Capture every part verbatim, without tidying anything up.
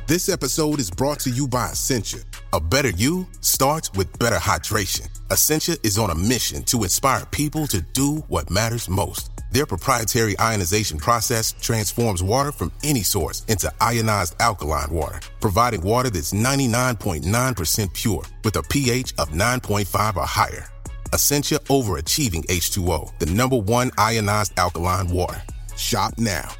This episode is brought to you by Essentia. A better you starts with better hydration. Essentia is on a mission to inspire people to do what matters most. Their proprietary ionization process transforms water from any source into ionized alkaline water, providing water that's ninety-nine point nine percent pure with a pH of nine point five or higher. Essentia Overachieving H two O, the number one ionized alkaline water. Shop now.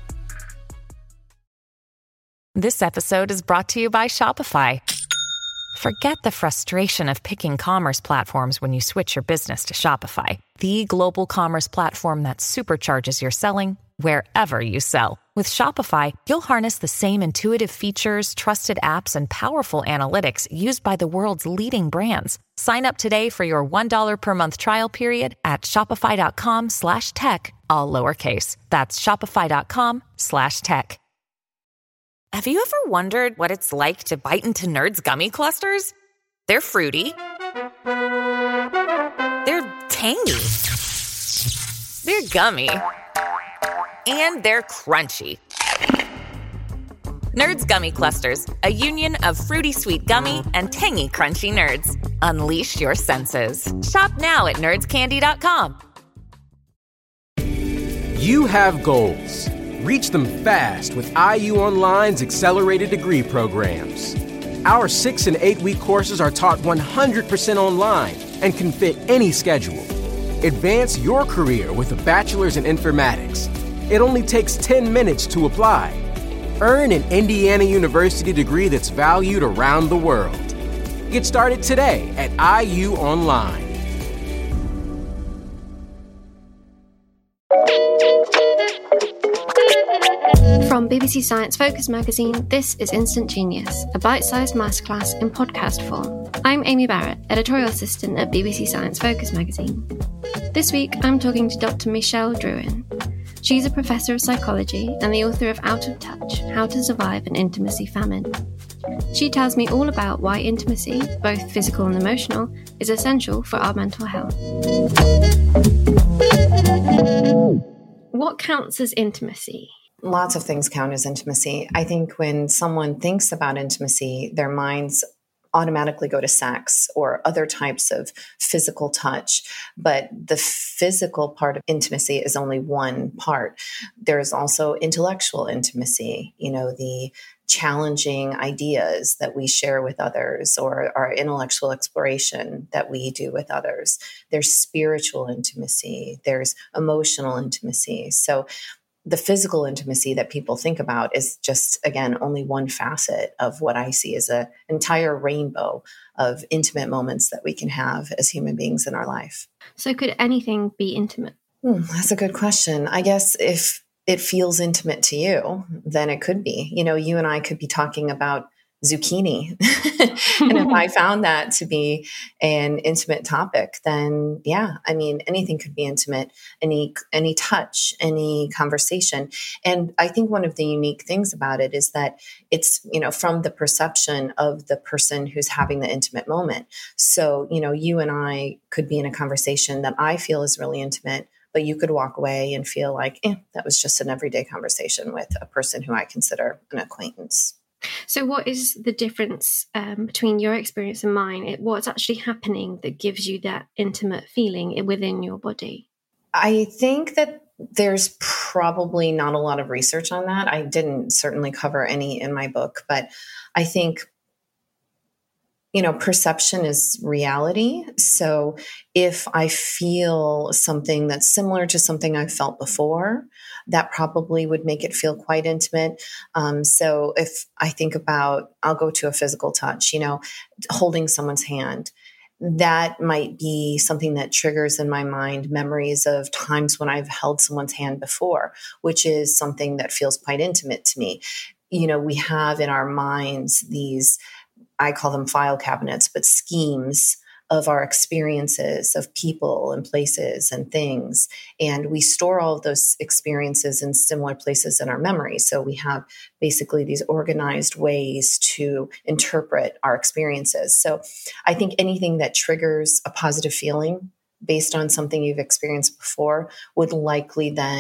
This episode is brought to you by Shopify. Forget the frustration of picking commerce platforms when you switch your business to Shopify, the global commerce platform that supercharges your selling wherever you sell. With Shopify, you'll harness the same intuitive features, trusted apps, and powerful analytics used by the world's leading brands. Sign up today for your one dollar per month trial period at shopify.com slash tech, all lowercase. That's shopify.com slash tech. Have you ever wondered what it's like to bite into Nerds gummy clusters? They're fruity. They're tangy. They're gummy. And they're crunchy. Nerds Gummy Clusters, a union of fruity sweet gummy and tangy crunchy nerds. Unleash your senses. Shop now at nerds candy dot com. You have goals. Reach them fast with I U Online's accelerated degree programs. Our six and eight week courses are taught one hundred percent online and can fit any schedule. Advance your career with a bachelor's in informatics. It only takes ten minutes to apply. Earn an Indiana University degree that's valued around the world. Get started today at I U Online. From B B C Science Focus magazine, this is Instant Genius, a bite-sized masterclass in podcast form. I'm Amy Barrett, editorial assistant at B B C Science Focus magazine. This week, I'm talking to Doctor Michelle Drouin. She's a professor of psychology and the author of Out of Touch, How to Survive an Intimacy Famine. She tells me all about why intimacy, both physical and emotional, is essential for our mental health. What counts as intimacy? Lots of things count as intimacy. I think when someone thinks about intimacy, their minds automatically go to sex or other types of physical touch. But the physical part of intimacy is only one part. There's also intellectual intimacy, you know, the challenging ideas that we share with others or our intellectual exploration that we do with others. There's spiritual intimacy. There's emotional intimacy. So the physical intimacy that people think about is just, again, only one facet of what I see as an entire rainbow of intimate moments that we can have as human beings in our life. So could anything be intimate? Hmm, that's a good question. I guess if it feels intimate to you, then it could be. You know, you and I could be talking about zucchini. And if I found that to be an intimate topic, then yeah, I mean, anything could be intimate, any, any touch, any conversation. And I think one of the unique things about it is that it's, you know, from the perception of the person who's having the intimate moment. So, you know, you and I could be in a conversation that I feel is really intimate, but you could walk away and feel like, eh, that was just an everyday conversation with a person who I consider an acquaintance. So what is the difference um, between your experience and mine? It, what's actually happening that gives you that intimate feeling within your body? I think that there's probably not a lot of research on that. I didn't certainly cover any in my book, but I think, you know, perception is reality. So if I feel something that's similar to something I've felt before, that probably would make it feel quite intimate. Um, so if I think about, I'll go to a physical touch, you know, holding someone's hand, that might be something that triggers in my mind memories of times when I've held someone's hand before, which is something that feels quite intimate to me. You know, we have in our minds these, I call them file cabinets, but schemes of our experiences of people and places and things. And we store all of those experiences in similar places in our memory. So we have basically these organized ways to interpret our experiences. So I think anything that triggers a positive feeling based on something you've experienced before would likely then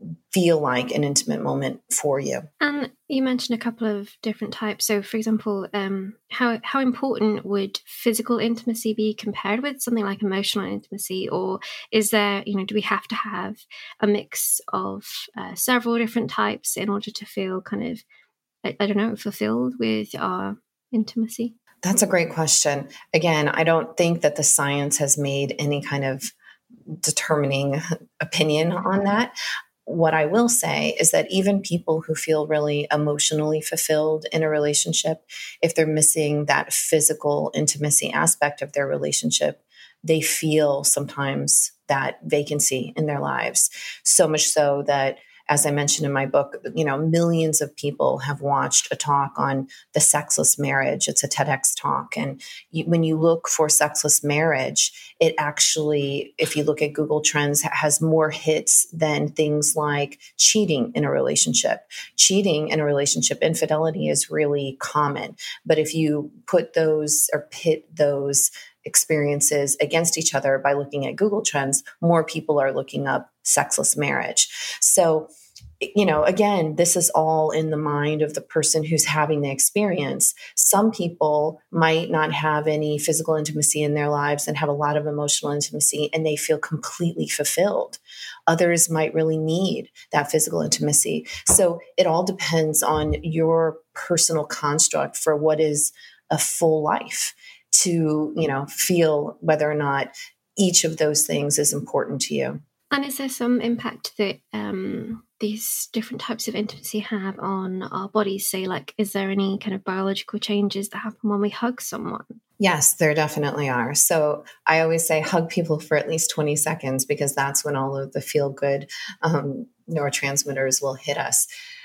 feel like an intimate moment for you. And you mentioned a couple of different types. So, for example, um, how how important would physical intimacy be compared with something like emotional intimacy? Or is there, you know, do we have to have a mix of uh, several different types in order to feel kind of, I, I don't know, fulfilled with our intimacy? That's a great question. Again, I don't think that the science has made any kind of determining opinion on that. What I will say is that even people who feel really emotionally fulfilled in a relationship, if they're missing that physical intimacy aspect of their relationship, they feel sometimes that vacancy in their lives. So much so that, as I mentioned in my book, you know, millions of people have watched a talk on the sexless marriage. It's a TEDx talk. And you, when you look for sexless marriage, it actually, if you look at Google Trends, has more hits than things like cheating in a relationship. Cheating in a relationship, infidelity is really common. But if you put those or pit those experiences against each other by looking at Google Trends, more people are looking up sexless marriage. So, you know, again, this is all in the mind of the person who's having the experience. Some people might not have any physical intimacy in their lives and have a lot of emotional intimacy, and they feel completely fulfilled. Others might really need that physical intimacy. So it all depends on your personal construct for what is a full life, to, you know, feel whether or not each of those things is important to you. And is there some impact that um, these different types of intimacy have on our bodies? Say, like, is there any kind of biological changes that happen when we hug someone? Yes, there definitely are. So I always say hug people for at least twenty seconds, because that's when all of the feel-good um, neurotransmitters will hit us.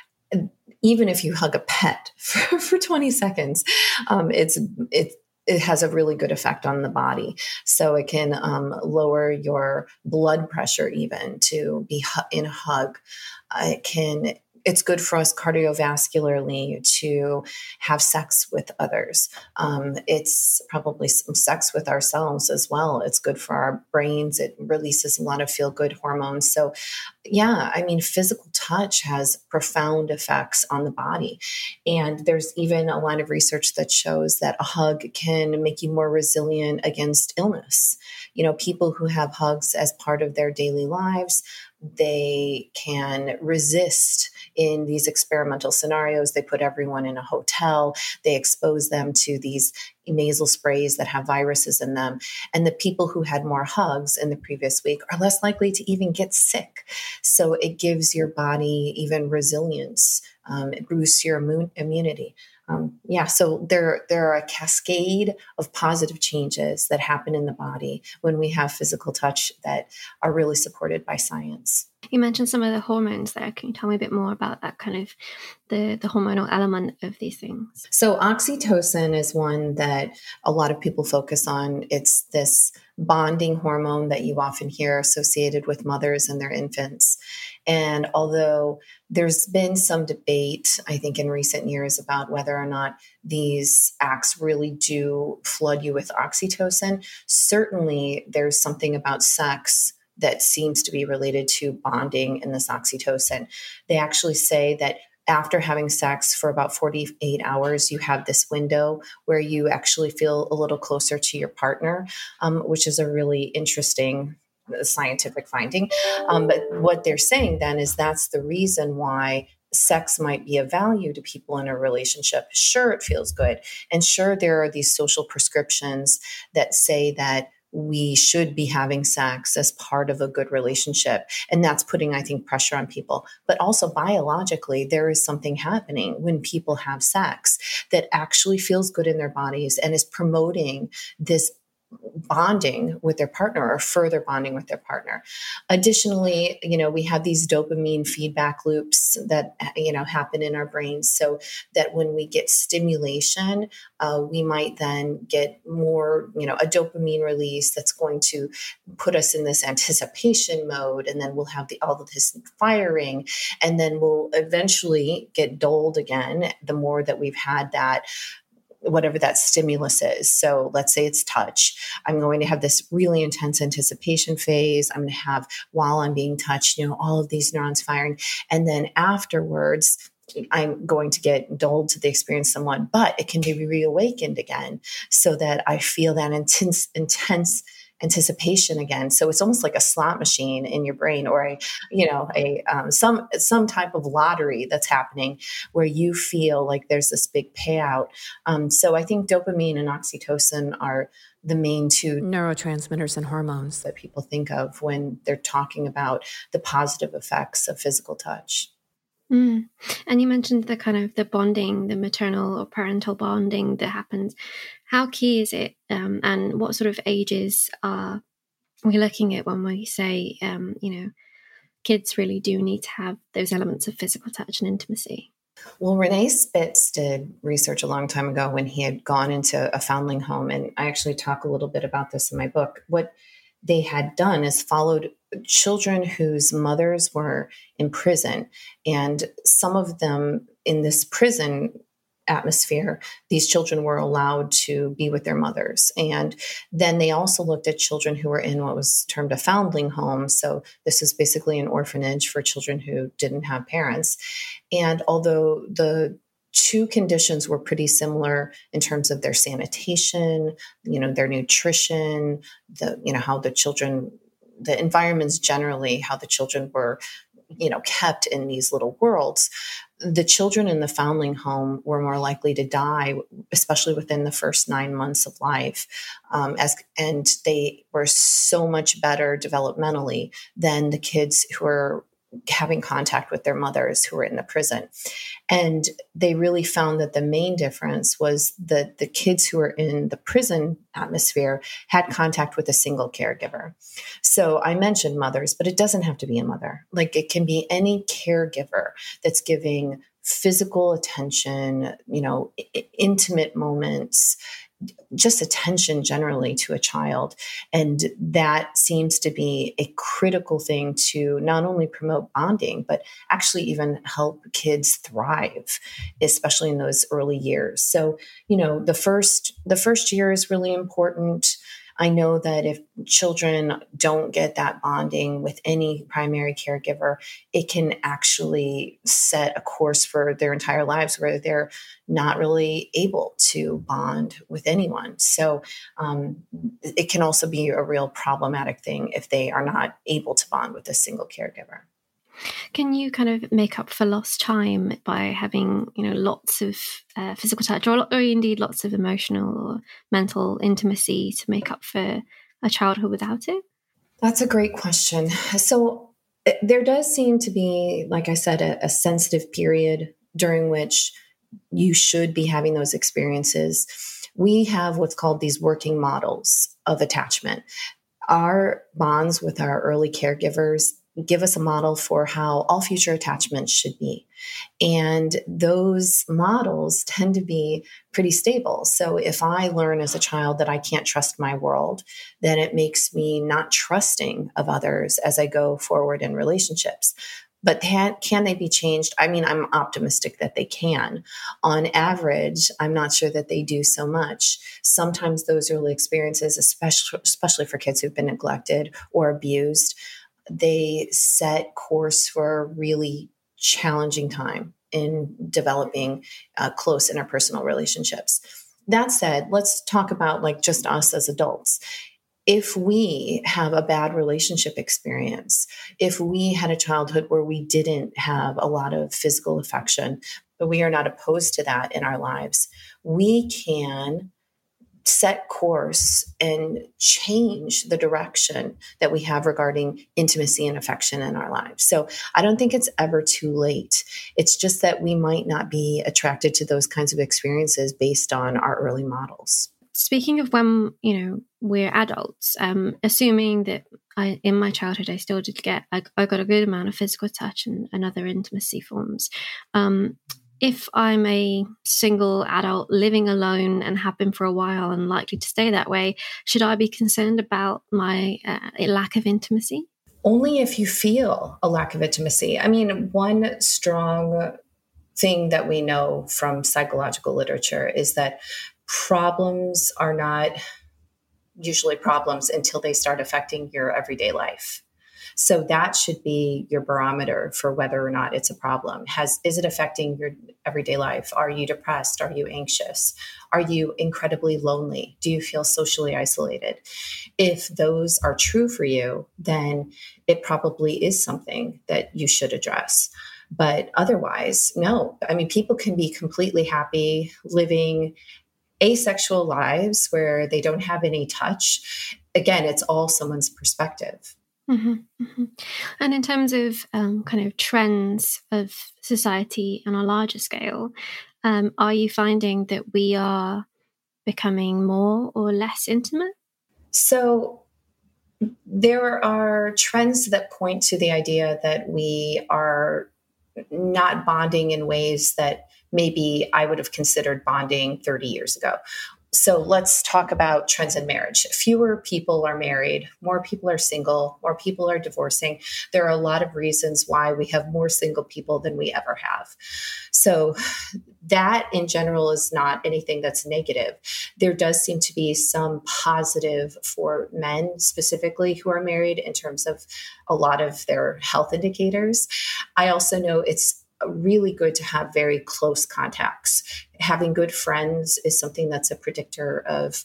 Even if you hug a pet for, for twenty seconds, um, it's it's it has a really good effect on the body. So it can um, lower your blood pressure even to be in a hug. Uh, it can, it's good for us cardiovascularly to have sex with others. Um, it's probably some sex with ourselves as well. It's good for our brains. It releases a lot of feel-good hormones. So yeah, I mean, physical touch has profound effects on the body. And there's even a line of research that shows that a hug can make you more resilient against illness. You know, people who have hugs as part of their daily lives, they can resist in these experimental scenarios. They put everyone in a hotel. They expose them to these nasal sprays that have viruses in them. And the people who had more hugs in the previous week are less likely to even get sick. So it gives your body even resilience. Um, it boosts your immune, immunity. Um, yeah, so there, there are a cascade of positive changes that happen in the body when we have physical touch that are really supported by science. You mentioned some of the hormones there. Can you tell me a bit more about that kind of the, the hormonal element of these things? So oxytocin is one that a lot of people focus on. It's this bonding hormone that you often hear associated with mothers and their infants. And although there's been some debate, I think, in recent years about whether or not these acts really do flood you with oxytocin, certainly there's something about sex that seems to be related to bonding in this oxytocin. They actually say that after having sex for about forty-eight hours, you have this window where you actually feel a little closer to your partner, um, which is a really interesting scientific finding. Um, but what they're saying then is that's the reason why sex might be of value to people in a relationship. Sure, it feels good. And sure, there are these social prescriptions that say that we should be having sex as part of a good relationship. And that's putting, I think, pressure on people. But also biologically, there is something happening when people have sex that actually feels good in their bodies and is promoting this bonding with their partner or further bonding with their partner. Additionally, you know, we have these dopamine feedback loops that, you know, happen in our brains, so that when we get stimulation, uh, we might then get more, you know, a dopamine release that's going to put us in this anticipation mode. And then we'll have the, all of this firing, and then we'll eventually get dulled again the more that we've had that whatever that stimulus is. So let's say it's touch. I'm going to have this really intense anticipation phase. I'm going to have, while I'm being touched, you know, all of these neurons firing. And then afterwards, I'm going to get dulled to the experience somewhat, but it can be reawakened again so that I feel that intense, intense anticipation again. So it's almost like a slot machine in your brain, or a, you know, a um, some some type of lottery that's happening where you feel like there's this big payout. Um, so I think dopamine and oxytocin are the main two neurotransmitters and hormones that people think of when they're talking about the positive effects of physical touch. Mm. And you mentioned the kind of the bonding, the maternal or parental bonding that happens. How key is it, um, and what sort of ages are we looking at when we say, um, you know, kids really do need to have those elements of physical touch and intimacy? Well, Renee Spitz did research a long time ago when he had gone into a foundling home, and I actually talk a little bit about this in my book. What they had done is followed children whose mothers were in prison, and some of them in this prison atmosphere, these children were allowed to be with their mothers. And then they also looked at children who were in what was termed a foundling home. So this is basically an orphanage for children who didn't have parents. And although the two conditions were pretty similar in terms of their sanitation, you know, their nutrition, the, you know, how the children, the environments generally, how the children were, you know, kept in these little worlds. The children in the foundling home were more likely to die, especially within the first nine months of life. Um, as, and they were so much better developmentally than the kids who were having contact with their mothers who were in the prison. And they really found that the main difference was that the kids who were in the prison atmosphere had contact with a single caregiver. So I mentioned mothers, but it doesn't have to be a mother. Like, it can be any caregiver that's giving physical attention, you know, I- intimate moments, just attention generally to a child. And that seems to be a critical thing to not only promote bonding, but actually even help kids thrive, especially in those early years. So, you know, the first, the first year is really important. I know that if children don't get that bonding with any primary caregiver, it can actually set a course for their entire lives where they're not really able to bond with anyone. So um, it can also be a real problematic thing if they are not able to bond with a single caregiver. Can you kind of make up for lost time by having, you know, lots of uh, physical touch, or, or indeed lots of emotional or mental intimacy to make up for a childhood without it? That's a great question. So there does seem to be, like I said, a, a sensitive period during which you should be having those experiences. We have what's called these working models of attachment. Our bonds with our early caregivers give us a model for how all future attachments should be. And those models tend to be pretty stable. So if I learn as a child that I can't trust my world, then it makes me not trusting of others as I go forward in relationships. But can, can they be changed? I mean, I'm optimistic that they can. On average, I'm not sure that they do so much. Sometimes those early experiences, especially, especially for kids who've been neglected or abused, they set course for a really challenging time in developing uh, close interpersonal relationships. That said, let's talk about like just us as adults. If we have a bad relationship experience, if we had a childhood where we didn't have a lot of physical affection, but we are not opposed to that in our lives, we can set course and change the direction that we have regarding intimacy and affection in our lives. So I don't think it's ever too late. It's just that we might not be attracted to those kinds of experiences based on our early models. Speaking of when, you know, we're adults, um, assuming that I, in my childhood, I still did get, I, I got a good amount of physical touch and, and other intimacy forms. Um, If I'm a single adult living alone and have been for a while and likely to stay that way, should I be concerned about my uh, lack of intimacy? Only if you feel a lack of intimacy. I mean, one strong thing that we know from psychological literature is that problems are not usually problems until they start affecting your everyday life. So that should be your barometer for whether or not it's a problem. Has, is it affecting your everyday life? Are you depressed? Are you anxious? Are you incredibly lonely? Do you feel socially isolated? If those are true for you, then it probably is something that you should address. But otherwise, no. I mean, people can be completely happy living asexual lives where they don't have any touch. Again, it's all someone's perspective. Mm-hmm, mm-hmm. And in terms of um, kind of trends of society on a larger scale, um, are you finding that we are becoming more or less intimate? So there are trends that point to the idea that we are not bonding in ways that maybe I would have considered bonding thirty years ago. So let's talk about trends in marriage. Fewer people are married, more people are single, more people are divorcing. There are a lot of reasons why we have more single people than we ever have. So that in general is not anything that's negative. There does seem to be some positive for men specifically who are married in terms of a lot of their health indicators. I also know it's really good to have very close contacts. Having good friends is something that's a predictor of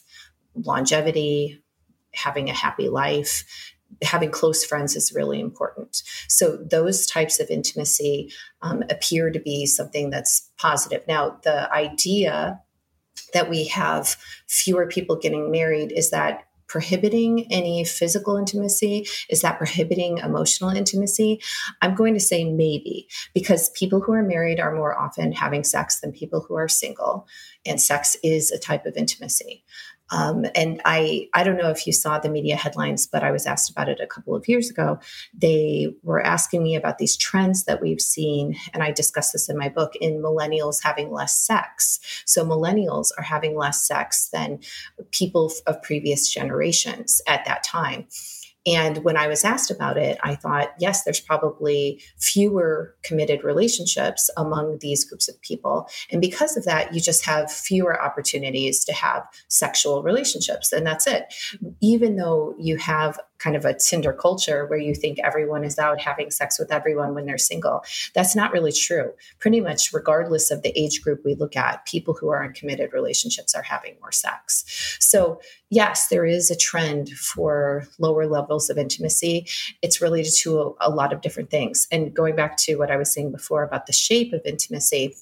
longevity, having a happy life. Having close friends is really important. So those types of intimacy um, appear to be something that's positive. Now, the idea that we have fewer people getting married, is that prohibiting any physical intimacy? Is that prohibiting emotional intimacy? I'm going to say maybe, because people who are married are more often having sex than people who are single, and sex is a type of intimacy. Um, and I, I don't know if you saw the media headlines, but I was asked about it a couple of years ago. They were asking me about these trends that we've seen, and I discussed this in my book, in millennials having less sex. So millennials are having less sex than people of previous generations at that time. And when I was asked about it, I thought, yes, there's probably fewer committed relationships among these groups of people. And because of that, you just have fewer opportunities to have sexual relationships. And that's it. Even though you have kind of a Tinder culture where you think everyone is out having sex with everyone when they're single, that's not really true. Pretty much regardless of the age group we look at, people who are in committed relationships are having more sex. So yes, there is a trend for lower levels of intimacy. It's related to a, a lot of different things. And going back to what I was saying before about the shape of intimacy,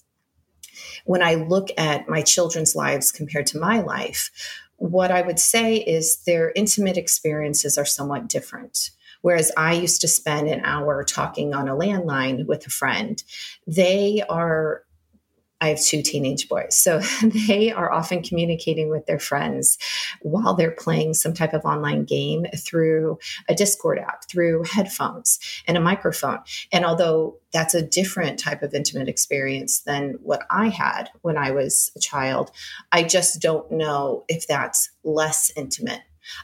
when I look at my children's lives compared to my life, what I would say is their intimate experiences are somewhat different. Whereas I used to spend an hour talking on a landline with a friend, they are, I have two teenage boys, so they are often communicating with their friends while they're playing some type of online game through a Discord app, through headphones and a microphone. And although that's a different type of intimate experience than what I had when I was a child, I just don't know if that's less intimate.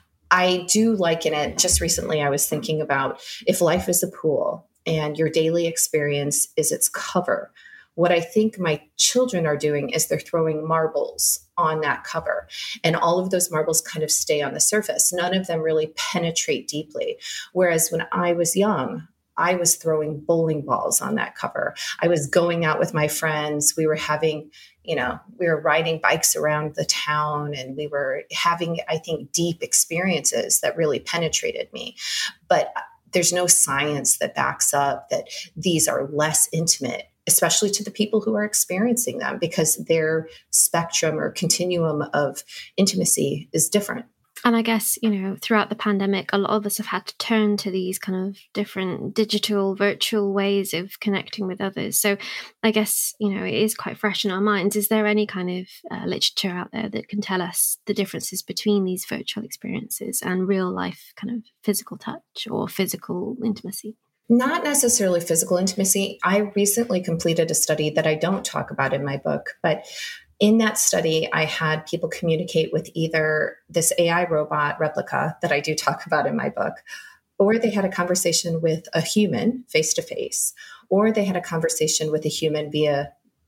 I do liken it. Just recently, I was thinking about if life is a pool and your daily experience is its cover. What I think my children are doing is they're throwing marbles on that cover, and all of those marbles kind of stay on the surface. None of them really penetrate deeply. Whereas when I was young, I was throwing bowling balls on that cover. I was going out with my friends. We were having, you know, we were riding bikes around the town, and we were having, I think, deep experiences that really penetrated me. But there's no science that backs up that these are less intimate, especially to the people who are experiencing them, because their spectrum or continuum of intimacy is different. And I guess, you know, throughout the pandemic, a lot of us have had to turn to these kind of different digital, virtual ways of connecting with others. So I guess, you know, it is quite fresh in our minds. Is there any kind of uh, literature out there that can tell us the differences between these virtual experiences and real life kind of physical touch or physical intimacy? Not necessarily physical intimacy. I recently completed a study that I don't talk about in my book, but in that study, I had people communicate with either this A I robot replica that I do talk about in my book, or they had a conversation with a human face to face, or they had a conversation with a human via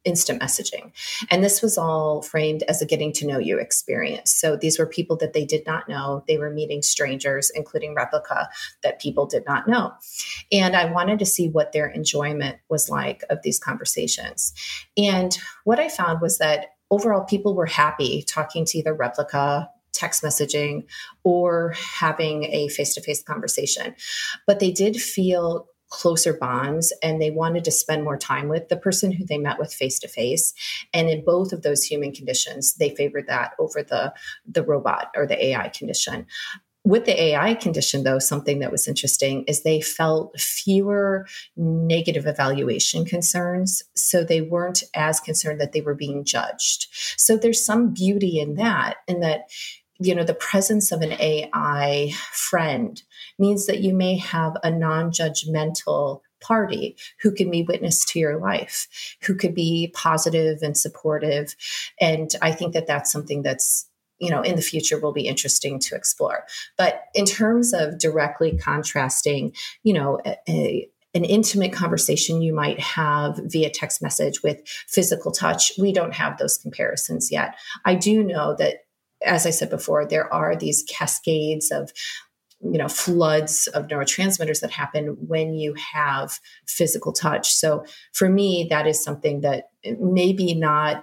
instant messaging. And this was all framed as a getting to know you experience. So these were people that they did not know. They were meeting strangers, including Replika, that people did not know. And I wanted to see what their enjoyment was like of these conversations. And what I found was that overall, people were happy talking to either Replika, text messaging, or having a face-to-face conversation. But they did feel closer bonds, and they wanted to spend more time with the person who they met with face-to-face. And in both of those human conditions, they favored that over the, the robot or the A I condition. With the A I condition, though, something that was interesting is they felt fewer negative evaluation concerns. So they weren't as concerned that they were being judged. So there's some beauty in that, in that, you know, the presence of an A I friend means that you may have a non-judgmental party who can be witness to your life, who could be positive and supportive. And I think that that's something that's, you know, in the future will be interesting to explore. But in terms of directly contrasting, you know, a, a an intimate conversation you might have via text message with physical touch, we don't have those comparisons yet. I do know that, as I said before, there are these cascades of, you know, floods of neurotransmitters that happen when you have physical touch. So for me, that is something that maybe not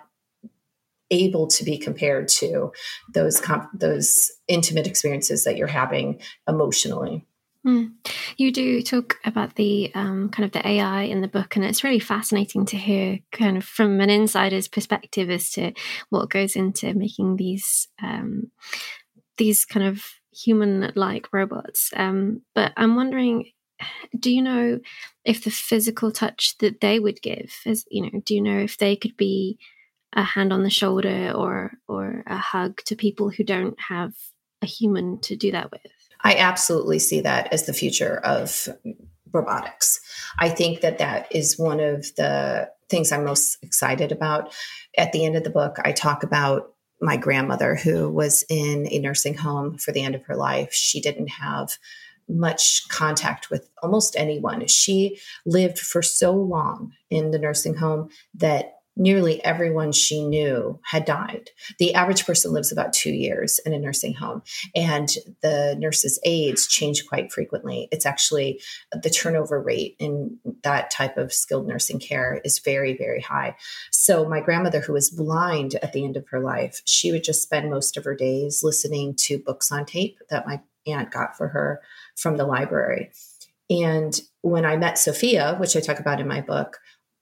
able to be compared to those comp- those intimate experiences that you're having emotionally. Mm. You do talk about the um, kind of the A I in the book, and it's really fascinating to hear kind of from an insider's perspective as to what goes into making these um, these kind of human-like robots. Um, but I'm wondering, do you know if the physical touch that they would give is, you know, do you know if they could be a hand on the shoulder or or a hug to people who don't have a human to do that with? I absolutely see that as the future of robotics. I think that that is one of the things I'm most excited about. At the end of the book, I talk about my grandmother who was in a nursing home for the end of her life. She didn't have much contact with almost anyone. She lived for so long in the nursing home that nearly everyone she knew had died. The average person lives about two years in a nursing home, and the nurses' aides change quite frequently. It's actually the turnover rate in that type of skilled nursing care is very, very high. So my grandmother, who was blind at the end of her life, she would just spend most of her days listening to books on tape that my aunt got for her from the library. And when I met Sophia, which I talk about in my book,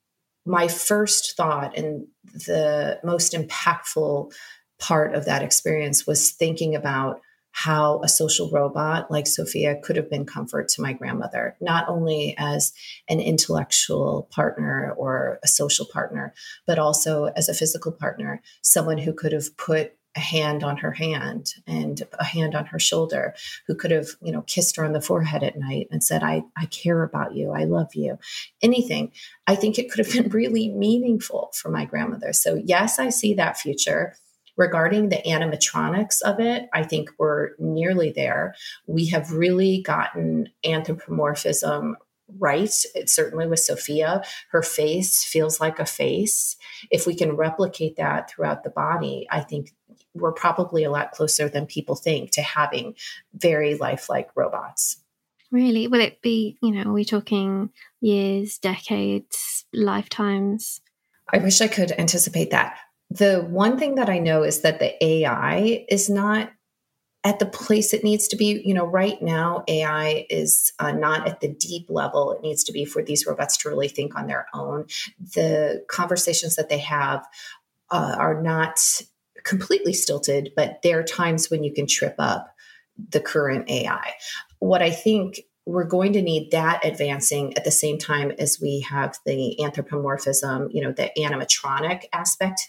my first thought and the most impactful part of that experience was thinking about how a social robot like Sophia could have been comfort to my grandmother, not only as an intellectual partner or a social partner, but also as a physical partner, someone who could have put a hand on her hand and a hand on her shoulder, who could have, you know, kissed her on the forehead at night and said, I, I care about you. I love you. Anything. I think it could have been really meaningful for my grandmother. So yes, I see that future. Regarding the animatronics of it, I think we're nearly there. We have really gotten anthropomorphism right. It certainly with Sophia, her face feels like a face. If we can replicate that throughout the body, I think we're probably a lot closer than people think to having very lifelike robots. Really? Will it be, you know, are we talking years, decades, lifetimes? I wish I could anticipate that. The one thing that I know is that the A I is not at the place it needs to be. You know, right now, A I is uh, not at the deep level it needs to be for these robots to really think on their own. The conversations that they have uh, are not completely stilted, but there are times when you can trip up the current A I. What I think we're going to need that advancing at the same time as we have the anthropomorphism, you know, the animatronic aspect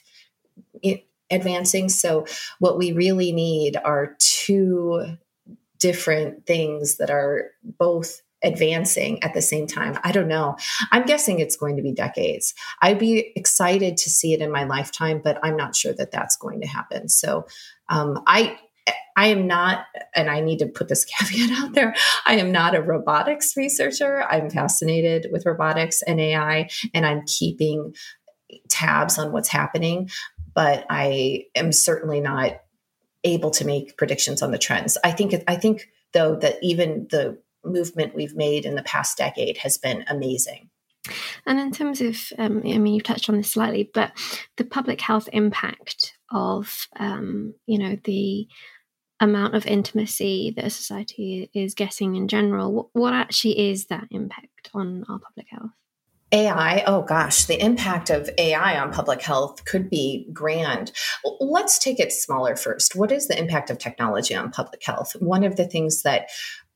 it, advancing. So what we really need are two different things that are both advancing at the same time. I don't know. I'm guessing it's going to be decades. I'd be excited to see it in my lifetime, but I'm not sure that that's going to happen. So um, I I am not, and I need to put this caveat out there, I am not a robotics researcher. I'm fascinated with robotics and A I, and I'm keeping tabs on what's happening, but I am certainly not able to make predictions on the trends. I think, I think though, that even the movement we've made in the past decade has been amazing. And in terms of, um, I mean, you've touched on this slightly, but the public health impact of, um, you know, the amount of intimacy that a society is getting in general, what, what actually is that impact on our public health? A I, oh gosh, the impact of A I on public health could be grand. Let's take it smaller first. What is the impact of technology on public health? One of the things that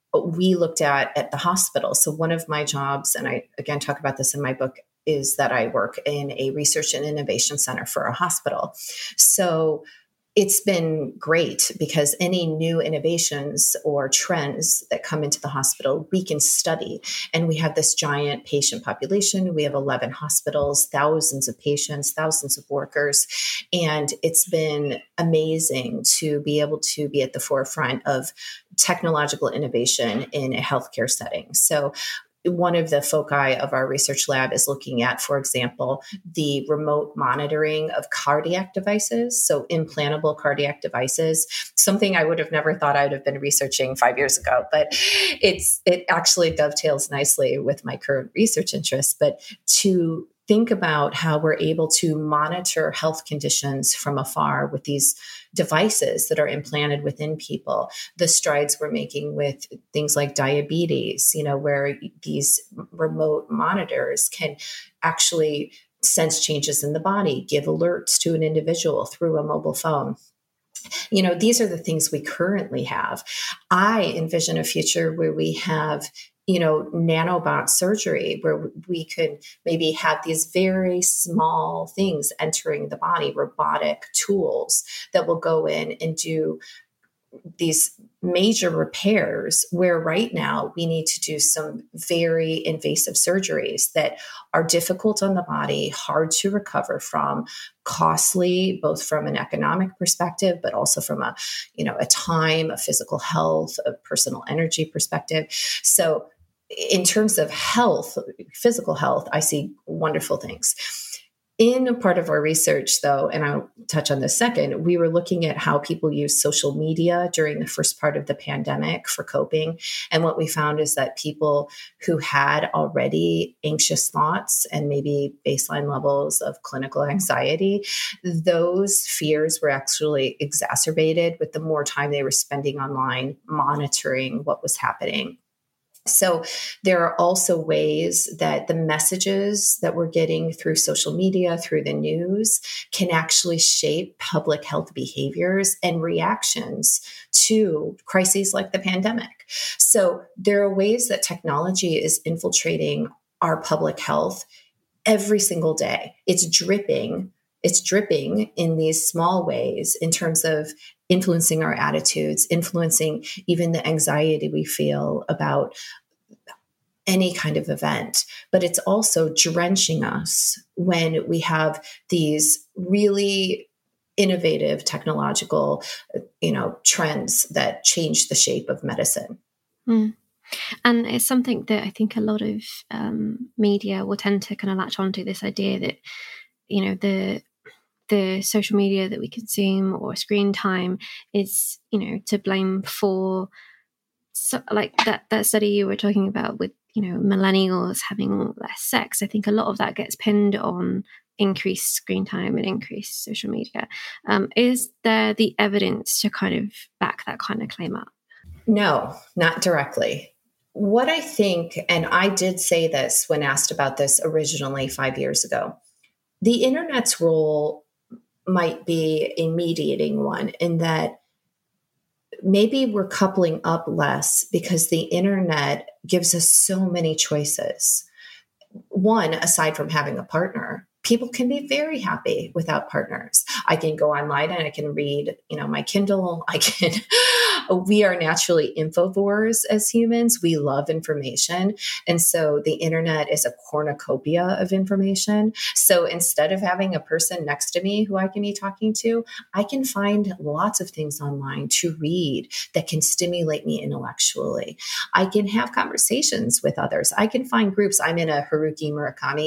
we looked at at the hospital, so one of my jobs, and I again talk about this in my book, is that I work in a research and innovation center for a hospital. So it's been great because any new innovations or trends that come into the hospital, we can study. And we have this giant patient population. We have eleven hospitals, thousands of patients, thousands of workers. And it's been amazing to be able to be at the forefront of technological innovation in a healthcare setting. So one of the foci of our research lab is looking at, for example, the remote monitoring of cardiac devices, so implantable cardiac devices, something I would have never thought I would have been researching five years ago, but it's it actually dovetails nicely with my current research interests. But to think about how we're able to monitor health conditions from afar with these devices that are implanted within people, the strides we're making with things like diabetes, you know, where these remote monitors can actually sense changes in the body, give alerts to an individual through a mobile phone. You know, these are the things we currently have. I envision a future where we have you know, nanobot surgery, where we could maybe have these very small things entering the body, robotic tools that will go in and do these major repairs, where right now we need to do some very invasive surgeries that are difficult on the body, hard to recover from, costly, both from an economic perspective, but also from a, you know, a time, a physical health, a personal energy perspective. So in terms of health, physical health, I see wonderful things. In a part of our research, though, and I'll touch on this second, we were looking at how people use social media during the first part of the pandemic for coping. And what we found is that people who had already anxious thoughts and maybe baseline levels of clinical anxiety, those fears were actually exacerbated with the more time they were spending online monitoring what was happening. So there are also ways that the messages that we're getting through social media, through the news, can actually shape public health behaviors and reactions to crises like the pandemic. So there are ways that technology is infiltrating our public health every single day. It's dripping. It's dripping in these small ways in terms of influencing our attitudes, influencing even the anxiety we feel about any kind of event. But it's also drenching us when we have these really innovative technological, you know, trends that change the shape of medicine. Mm. And it's something that I think a lot of um, media will tend to kind of latch onto, this idea that, you know, the the social media that we consume or screen time is, you know, to blame for, so, like that that study you were talking about with, you know, millennials having less sex. I think a lot of that gets pinned on increased screen time and increased social media. Um, is there the evidence to kind of back that kind of claim up? No, not directly. What I think, and I did say this when asked about this originally five years ago, the internet's role might be a mediating one, in that maybe we're coupling up less because the internet gives us so many choices. One, aside from having a partner, people can be very happy without partners. I can go online and I can read, you know, my Kindle. I can, we are naturally infovores as humans. We love information. And so the internet is a cornucopia of information. So instead of having a person next to me who I can be talking to, I can find lots of things online to read that can stimulate me intellectually. I can have conversations with others. I can find groups. I'm in a Haruki Murakami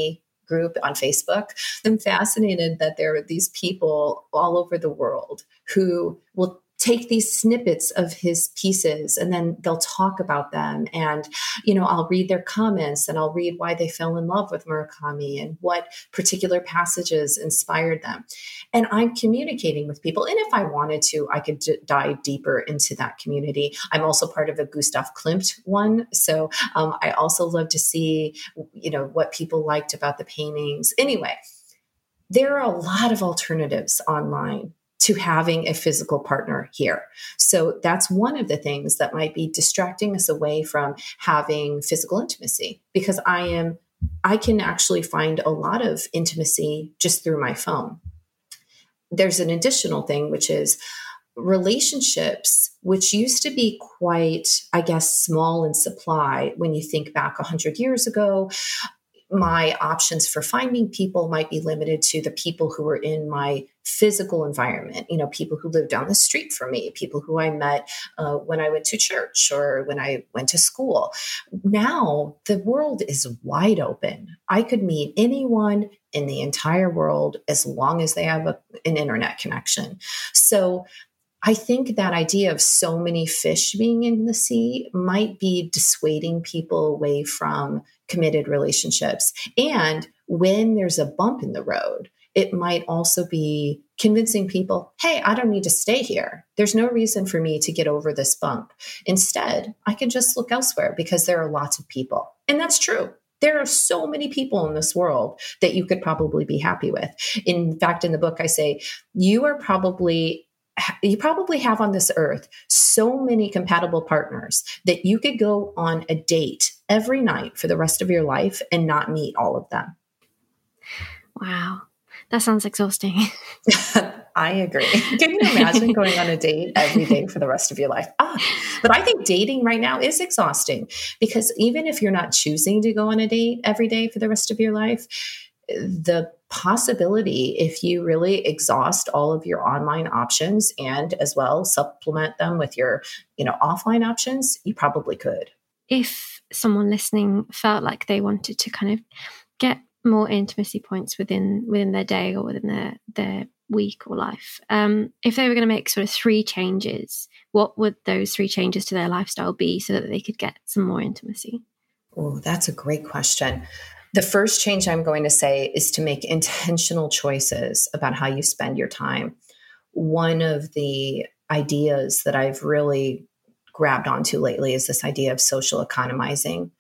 group on Facebook. I'm fascinated that there are these people all over the world who will take these snippets of his pieces and then they'll talk about them. And, you know, I'll read their comments and I'll read why they fell in love with Murakami and what particular passages inspired them. And I'm communicating with people. And if I wanted to, I could d- dive deeper into that community. I'm also part of a Gustav Klimt one. So um, I also love to see, you know, what people liked about the paintings. Anyway, there are a lot of alternatives online to having a physical partner here. So that's one of the things that might be distracting us away from having physical intimacy, because I am, I can actually find a lot of intimacy just through my phone. There's an additional thing, which is relationships, which used to be quite, I guess, small in supply when you think back a hundred years ago. My options for finding people might be limited to the people who were in my physical environment, you know, people who lived down the street from me, people who I met uh, when I went to church or when I went to school. Now the world is wide open. I could meet anyone in the entire world as long as they have a, an internet connection. So I think that idea of so many fish being in the sea might be dissuading people away from committed relationships. And when there's a bump in the road, it might also be convincing people, hey, I don't need to stay here. There's no reason for me to get over this bump. Instead, I can just look elsewhere because there are lots of people. And that's true. There are so many people in this world that you could probably be happy with. In fact, in the book, I say, you are probably you probably have on this earth so many compatible partners that you could go on a date every night for the rest of your life and not meet all of them. Wow. That sounds exhausting. I agree. Can you imagine going on a date every day for the rest of your life? Ah, but I think dating right now is exhausting, because even if you're not choosing to go on a date every day for the rest of your life, the possibility, if you really exhaust all of your online options and as well supplement them with your, you know, offline options, you probably could. If someone listening felt like they wanted to kind of get more intimacy points within within their day or within their their week or life, um, if they were going to make sort of three changes, what would those three changes to their lifestyle be so that they could get some more intimacy? Oh, that's a great question. The first change I'm going to say is to make intentional choices about how you spend your time. One of the ideas that I've really grabbed onto lately is this idea of social economizing.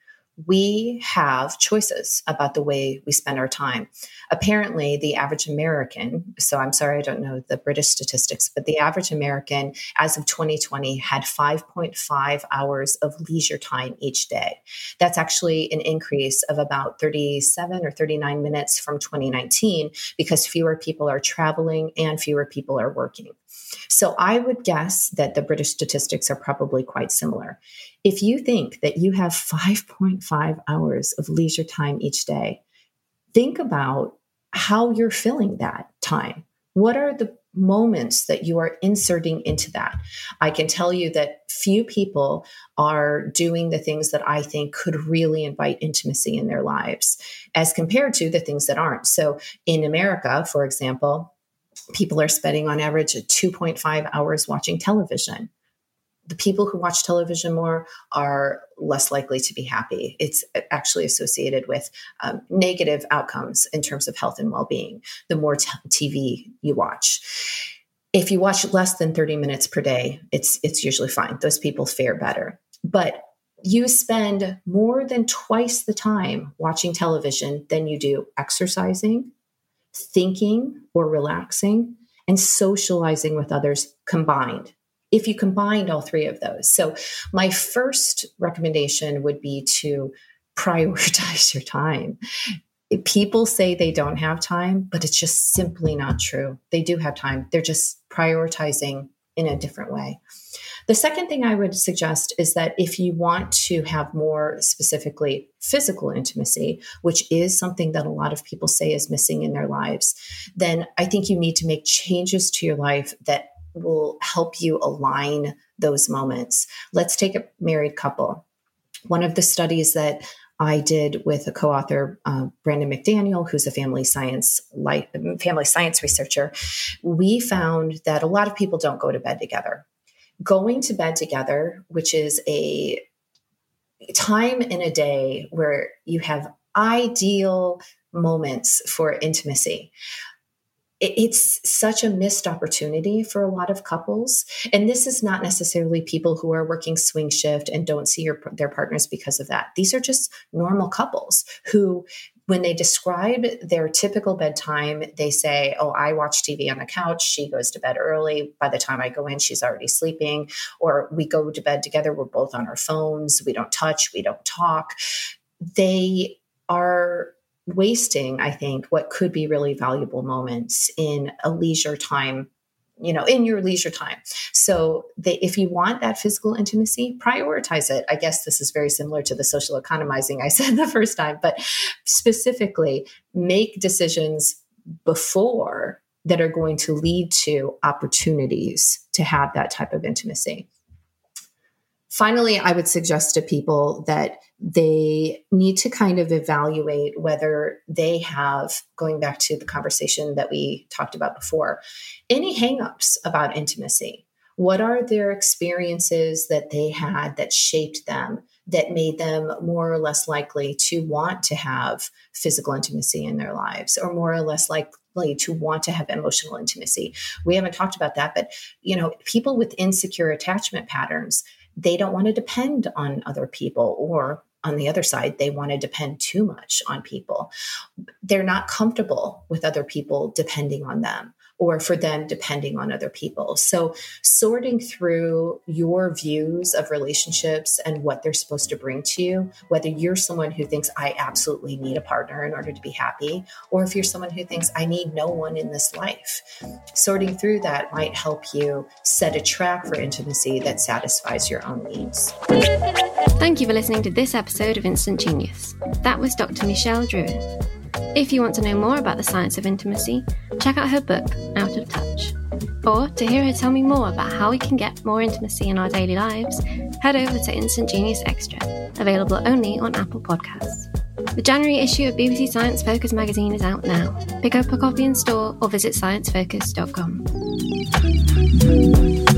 We have choices about the way we spend our time. Apparently, the average American, so I'm sorry, I don't know the British statistics, but the average American as of twenty twenty had five point five hours of leisure time each day. That's actually an increase of about thirty-seven or thirty-nine minutes from twenty nineteen, because fewer people are traveling and fewer people are working. So I would guess that the British statistics are probably quite similar. If you think that you have five point five hours of leisure time each day, think about how you're filling that time. What are the moments that you are inserting into that? I can tell you that few people are doing the things that I think could really invite intimacy in their lives as compared to the things that aren't. So in America, for example, people are spending on average two point five hours watching television. The people who watch television more are less likely to be happy. It's actually associated with um, negative outcomes in terms of health and well-being, the more t- T V you watch. If you watch less than thirty minutes per day, it's it's usually fine. Those people fare better. But you spend more than twice the time watching television than you do exercising, thinking or relaxing, and socializing with others combined, if you combined all three of those. So my first recommendation would be to prioritize your time. People say they don't have time, but it's just simply not true. They do have time. They're just prioritizing in a different way. The second thing I would suggest is that if you want to have more specifically physical intimacy, which is something that a lot of people say is missing in their lives, then I think you need to make changes to your life that will help you align those moments. Let's take a married couple. One of the studies that I did with a co-author, uh, Brandon McDaniel, who's a family science life, family science researcher. We found that a lot of people don't go to bed together. Going to bed together, which is a time in a day where you have ideal moments for intimacy. It's such a missed opportunity for a lot of couples. And this is not necessarily people who are working swing shift and don't see your, their partners because of that. These are just normal couples who, when they describe their typical bedtime, they say, oh, I watch T V on the couch. She goes to bed early. By the time I go in, she's already sleeping. Or we go to bed together. We're both on our phones. We don't touch. We don't talk. They are wasting, I think, what could be really valuable moments in a leisure time, you know, in your leisure time. So they, if you want that physical intimacy, prioritize it. I guess this is very similar to the social economizing I said the first time, but specifically make decisions before that are going to lead to opportunities to have that type of intimacy. Finally, I would suggest to people that they need to kind of evaluate whether they have, going back to the conversation that we talked about before, any hangups about intimacy. What are their experiences that they had that shaped them, that made them more or less likely to want to have physical intimacy in their lives, or more or less likely to want to have emotional intimacy? We haven't talked about that, but you know, people with insecure attachment patterns, they don't want to depend on other people, or on the other side, they want to depend too much on people. They're not comfortable with other people depending on them, or for them depending on other people. So sorting through your views of relationships and what they're supposed to bring to you, whether you're someone who thinks I absolutely need a partner in order to be happy, or if you're someone who thinks I need no one in this life, sorting through that might help you set a track for intimacy that satisfies your own needs. Thank you for listening to this episode of Instant Genius. That was Doctor Michelle Drouin. If you want to know more about the science of intimacy, check out her book, Out of Touch. Or to hear her tell me more about how we can get more intimacy in our daily lives, head over to Instant Genius Extra, available only on Apple Podcasts. The January issue of B B C Science Focus magazine is out now. Pick up a copy in store or visit science focus dot com.